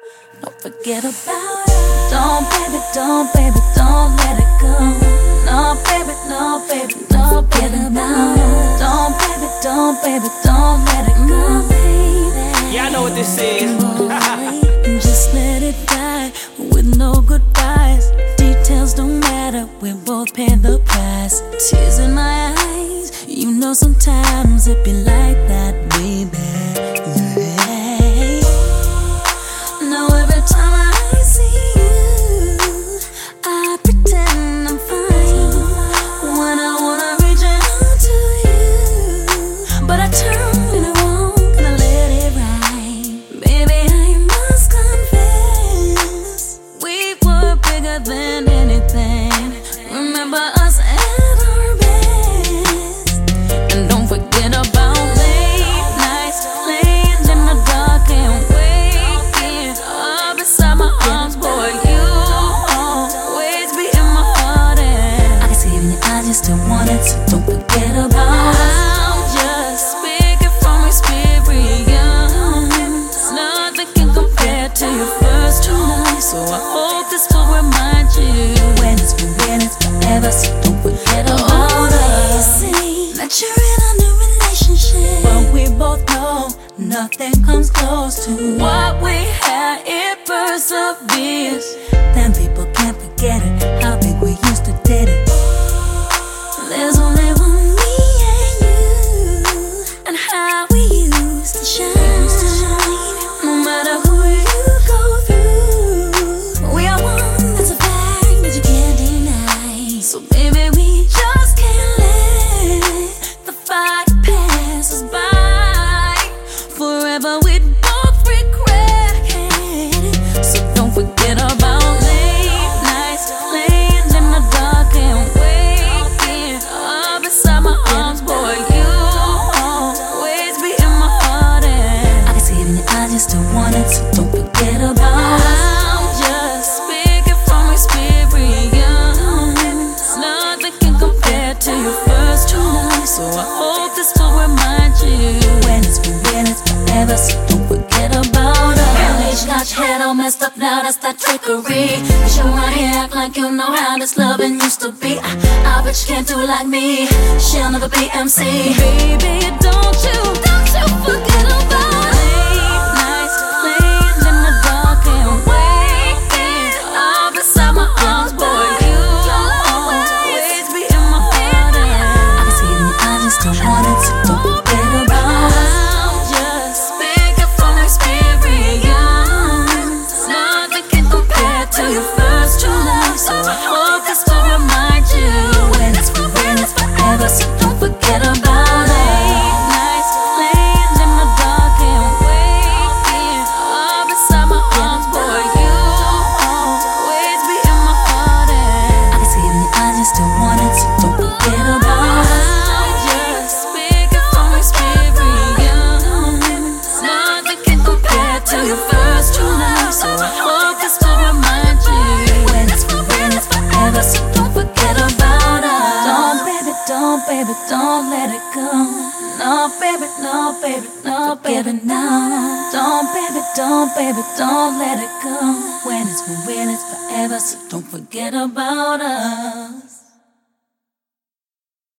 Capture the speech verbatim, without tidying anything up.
Don't forget about it. Don't, baby, don't, baby, don't let it go. No, baby, no, baby, don't forget about it. Don't, baby, don't, baby, don't let it go. Yeah, I know what this is. Just let it die with no goodbyes. Details don't matter, we both pay the price. Tears in my eyes, you know sometimes it be like that, baby. Yeah. Now every time I see you, I pretend I'm fine. When I wanna reach out to you, but I turn when I won't, gonna let it ride. Baby, I must confess, we were bigger than anything. Remember us at our best. And don't forget about late nights, laying in the dark and waking up inside my arms. Boy, you always be in my heart, and I can see it in your eyes, you still want it, so don't forget about it. I'm just speaking from experience. Nothing can compare to your first true love, so I hope this will remind you when it's for real, it's forever, so don't forget about us. That you're in a new relationship, but we both know nothing comes close to what we had. It perseveres. Then people can't forget it, how big we used to did it. There's only one me and you, and how we used to shine. No matter who you go through, we are one, that's a fact that you can't deny. So baby, we just can't let the fight pass us by. Forever we'd both regret it. So don't forget about late nights, laying in the dark and waking up inside my arms. Boy, you always be in my heart, and I can see it in your eyes, you still want it, so don't forget about it. I'm just speaking from experience. Nothing can compare to your first true love, so I hope this will remind you when it's for real, it's forever, so don't forget about us. You got your head all messed up now, that's that trickery. Cause you right here act like you know how this loving used to be. I, I bet you can't do it like me, she'll never be M C. Baby, don't you, don't you forget about it. Late nights, laying in the dark and waking up inside my arms. Boy, you always be in my heart, and I can see it in your eyes, you still want it, so don't forget about it. I'm just speaking from experience. Nothing can compare to your first true love, so I hope this will remind you when it's for real, it's forever, so don't forget about it. Late nights, laying in the dark and waking up inside my arms. Boy, you always be in my heart, and I can see it in your eyes, you still want it, so don't forget about it. I'm just speaking from experience. Nothing can compare to your first true love, so I hope this will remind you when it's for real, it's forever, so don't forget about us. Don't, baby, don't, baby, don't let it go. No, baby, no, baby, no, baby, no. Don't, baby, don't, baby, don't let it go. When it's for real, it's forever, so don't forget about us.